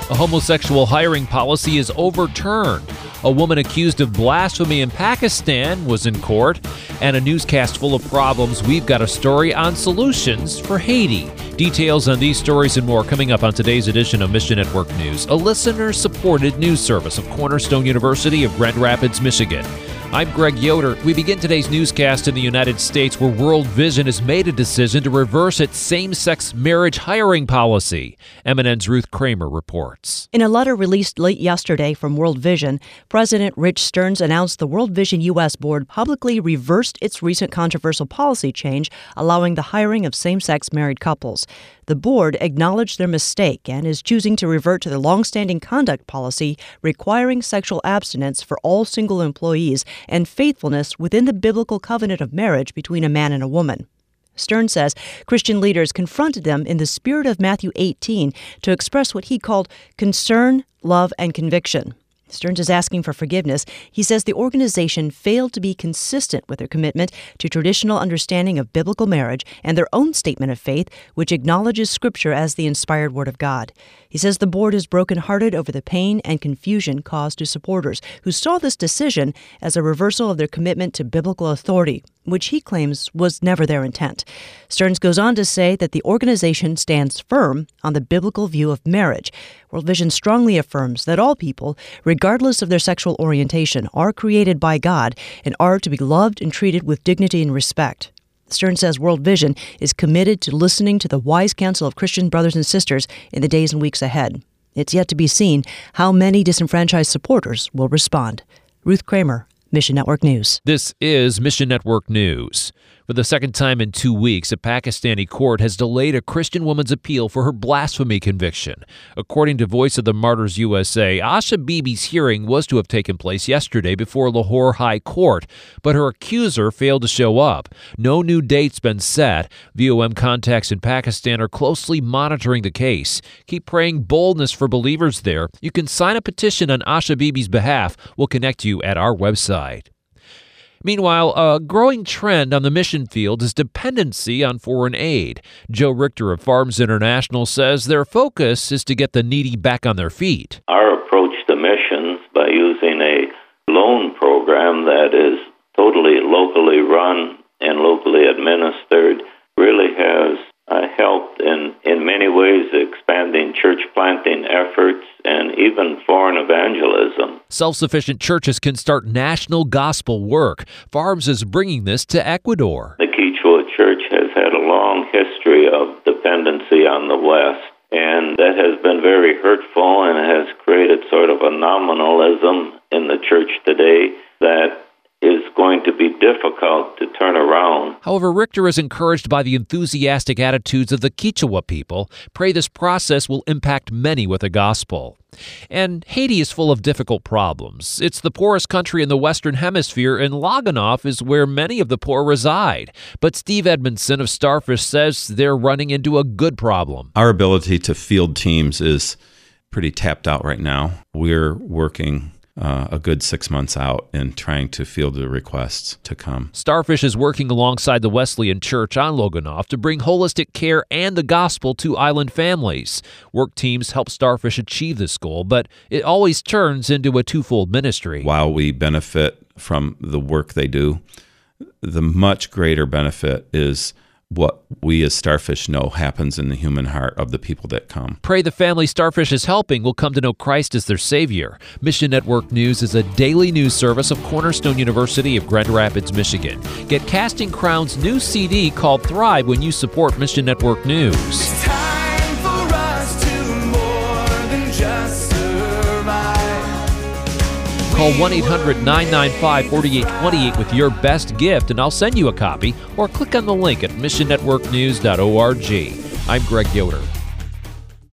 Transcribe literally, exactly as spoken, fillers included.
A homosexual hiring policy is overturned. A woman accused of blasphemy in Pakistan was in court. And a newscast full of problems, we've got a story on solutions for Haiti. Details on these stories and more coming up on today's edition of Mission Network News, a listener-supported news service of Cornerstone University of Grand Rapids, Michigan. I'm Greg Yoder. We begin today's newscast in the United States, where World Vision has made a decision to reverse its same-sex marriage hiring policy. M N N's Ruth Kramer reports. In a letter released late yesterday from World Vision, President Rich Stearns announced the World Vision U S board publicly reversed its recent controversial policy change, allowing the hiring of same-sex married couples. The board acknowledged their mistake and is choosing to revert to the longstanding conduct policy requiring sexual abstinence for all single employees and faithfulness within the biblical covenant of marriage between a man and a woman. Stearns says Christian leaders confronted them in the spirit of Matthew eighteen to express what he called concern, love, and conviction. Stearns is asking for forgiveness. He says the organization failed to be consistent with their commitment to traditional understanding of biblical marriage and their own statement of faith, which acknowledges Scripture as the inspired Word of God. He says the board is brokenhearted over the pain and confusion caused to supporters who saw this decision as a reversal of their commitment to biblical authority, which he claims was never their intent. Stearns goes on to say that the organization stands firm on the biblical view of marriage. World Vision strongly affirms that all people, regardless of their sexual orientation, are created by God and are to be loved and treated with dignity and respect. Stearns says World Vision is committed to listening to the wise counsel of Christian brothers and sisters in the days and weeks ahead. It's yet to be seen how many disenfranchised supporters will respond. Ruth Kramer, Mission Network News. This is Mission Network News. For the second time in two weeks, a Pakistani court has delayed a Christian woman's appeal for her blasphemy conviction. According to Voice of the Martyrs U S A, Asha Bibi's hearing was to have taken place yesterday before Lahore High Court, but her accuser failed to show up. No new date's been set. V O M contacts in Pakistan are closely monitoring the case. Keep praying boldness for believers there. You can sign a petition on Asha Bibi's behalf. We'll connect you at our website. Meanwhile, a growing trend on the mission field is dependency on foreign aid. Joe Richter of Farms International says their focus is to get the needy back on their feet. Our approach to missions, by using a loan program that is totally locally run and locally administered, really has uh, helped in, in many ways expanding church planting efforts and even foreign evangelism. Self-sufficient churches can start national gospel work. Farms is bringing this to Ecuador. The Quechua Church has had a long history of dependency on the West, and that has been very hurtful and has created sort of a nominalism in the church today that is going to be difficult to turn around. However, Richter is encouraged by the enthusiastic attitudes of the Quechua people. Pray this process will impact many with the gospel. And Haiti is full of difficult problems. It's the poorest country in the Western Hemisphere, and Loganoff is where many of the poor reside. But Steve Edmondson of Starfish says they're running into a good problem. Our ability to field teams is pretty tapped out right now. We're working Uh, a good six months out in trying to field the requests to come. Starfish is working alongside the Wesleyan Church on Loganoff to bring holistic care and the gospel to island families. Work teams help Starfish achieve this goal, but it always turns into a twofold ministry. While we benefit from the work they do, the much greater benefit is what we as Starfish know happens in the human heart of the people that come. Pray the family Starfish is helping will come to know Christ as their Savior. Mission Network News is a daily news service of Cornerstone University of Grand Rapids, Michigan. Get Casting Crowns' new C D called Thrive when you support Mission Network News. It's time for us to more than just survive. Call one eight hundred nine nine five four eight two eight with your best gift, and I'll send you a copy, or click on the link at mission network news dot org. I'm Greg Yoder.